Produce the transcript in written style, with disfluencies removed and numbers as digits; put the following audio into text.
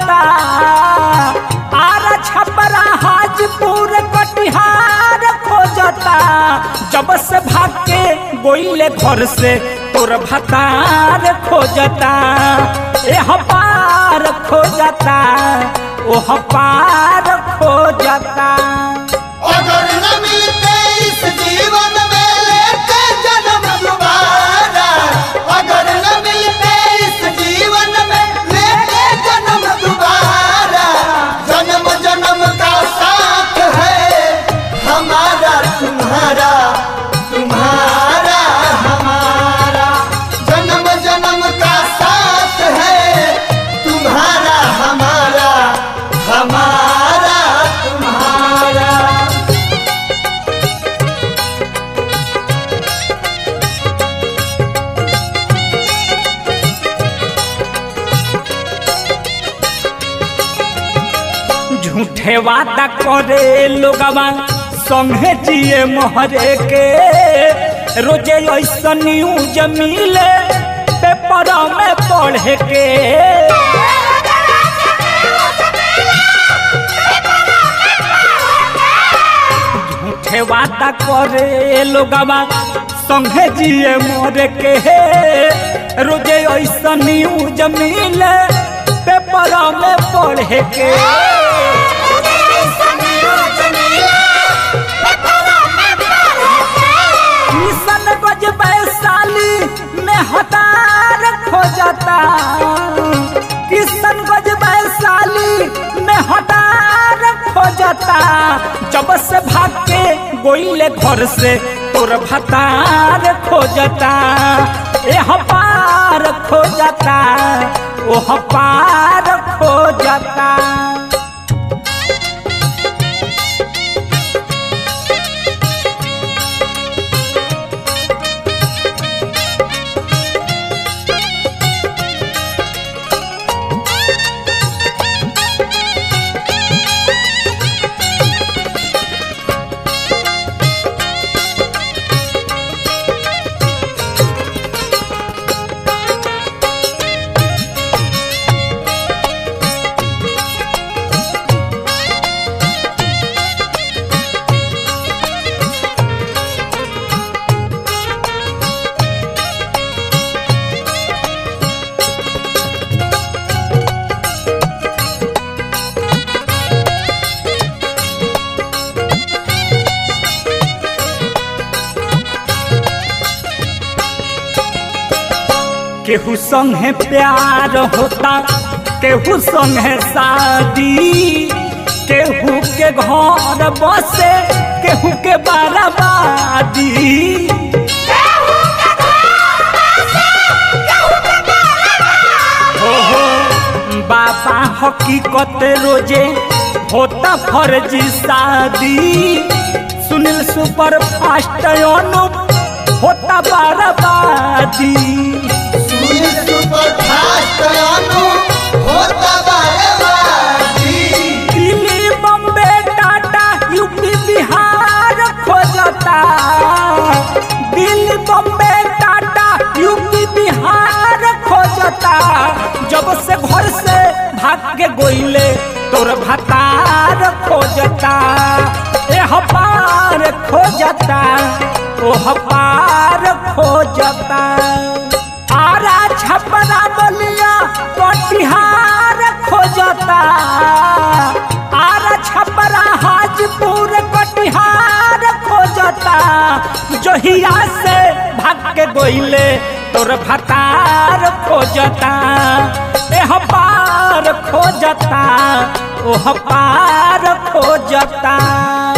खोजता, आरा छपरा हाजीपुर कटिहार खोजता, जब से भाग के गोइले घर से तोर भतार खोजता, एह पार खोजता, ओह पार खोजता। अगर न मिलते इस जीवन में लेते जन्म दोबारा, अगर न मिलते इस जीवन में लेते जन्म दोबारा, जन्म जन्म का साथ है हमारा तुम्हारा, तुम्हारा हमारा, जन्म जन्म का साथ है तुम्हारा हमारा, हमारा तुम्हारा। झूठे वादा करे लोगवा संगे जिए मोहरे के, रोजे ऐसा न्यूज मिले पेपर में पढ़े के, झूठे वादा करे लोगवा संगे जिए मोहरे के, रोजे ऐसा न्यूज मिले पेपर में पढ़े के। किशनगंज वैशाली में हतार खोजता, किशनगंज वैशाली में हतार खोजता, जब से भाग के गोइले घर से तोर भतार खोजता, एह पार खोजता, ओह पार खोजता। केहू संगे प्यार होता, केहू संगे शादी, केहू के घर बसे, केहू के बर्बादी, हो बाबा हकीकत रोजे होता फर्जी शादी, सुनील सुपर फास्ट अनुप होता बर्बादी, सुपर फास्ट अनुप होता बर्बादी, दिल्ली बम्बे टाटा यूपी बिहार खोजता, दिल्ली बम्बे टाटा यूपी बिहार खोजता, जब से घर से भाग के गोइले तोर भतार खोजता, एह पार खोजता, ओह पार खोजता। आरा छपरा बलिया कटिहार खोजता, आरा छपरा हाजीपुर कटिहार खोजता, जहिया से भाग के गोइले तोर भतार खोजता, एह पार खोजता, ओह पार खोजता।